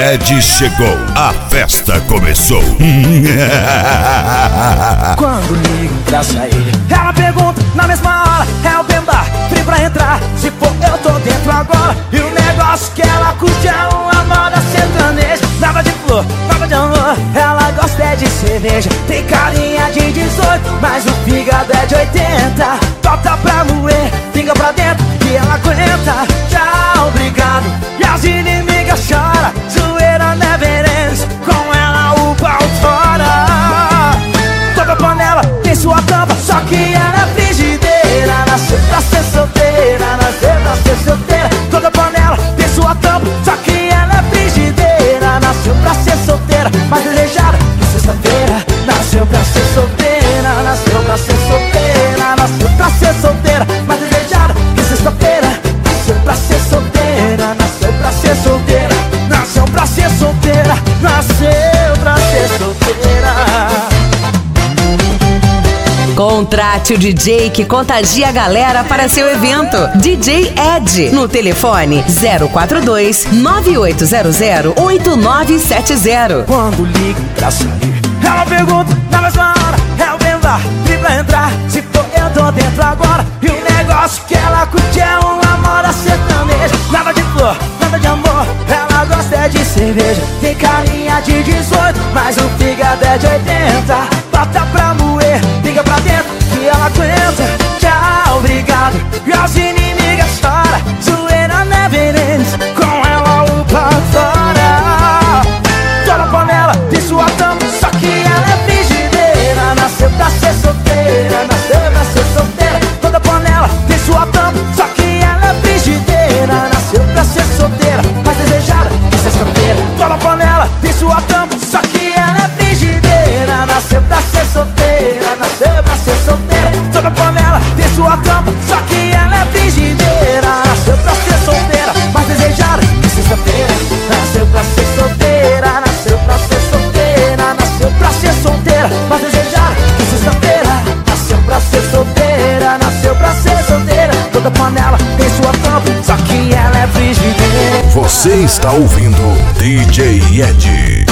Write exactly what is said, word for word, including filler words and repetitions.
Ed chegou, a festa começou. Quando ligo pra sair, ela pergunta na mesma hora: é o bemba, free pra entrar? Se for eu tô dentro agora. E o negócio que ela curte é uma moda sertaneja. Nada de flor, nada de amor, ela gosta é de cerveja. Tem carinha de dezoito, mas o fígado é de oitenta. Bota pra moer, pinga pra dentro e ela aguenta. Tchau, obrigado, e as inimigas choram. Zoeira never ends, com ela o pau tora. Toda panela tem sua tampa, só que ela é frigideira. Nasceu pra ser solteira, nasceu pra ser solteira. Toda panela tem sua tampa, só que ela é frigideira. Nasceu pra ser solteira, mas desejada na sexta-feira. Nasceu pra ser solteira, nasceu pra ser solteira. Nasceu pra ser solteira, mas desejada na sexta-feira. Nasceu pra ser solteira, nasceu pra ser solteira. Nasceu pra ser solteira, nasceu pra ser solteira. Contrate o D J que contagia a galera para seu evento. D J Ed, no telefone zero quatro dois, nove oito zero zero, oito nove sete zero. Quando ligo pra sair, ela pergunta na mesma hora: é o bemba, free pra entrar? Se for eu tô dentro agora. E o negócio que ela curte é uma moda sertaneja. Nada de flor, nada de amor, ela gosta é de cerveja. Tem carinha de dezoito, mas o fígado é de oitenta. Bota pra moer, liga pra dentro e ela aguenta. Tchau, obrigado, e as inimigas choram. Zoeira never ends, com ela o pau tora. Toda panela tem sua tampa, só que ela é frigideira. Nasceu pra ser solteira, nasceu pra ser solteira. Toda panela tem sua tampa, só que ela é frigideira. Nasceu pra ser solteira, mas desejada na sexta-feira. Toda panela tem sua tampa, só que ela é frigideira. Nasceu pra ser solteira, nasceu pra ser solteira. Toda panela tem sua tampa, só que ela é frigideira. Nasceu pra ser solteira, mas desejada na sexta-feira. Nasceu pra ser solteira, nasceu pra ser solteira. Nasceu pra ser solteira, mas desejada na sexta-feira. Nasceu pra ser solteira, nasceu pra ser solteira. Toda panela tem sua tampa, só que ela é frigideira. Você está ouvindo D J Ed.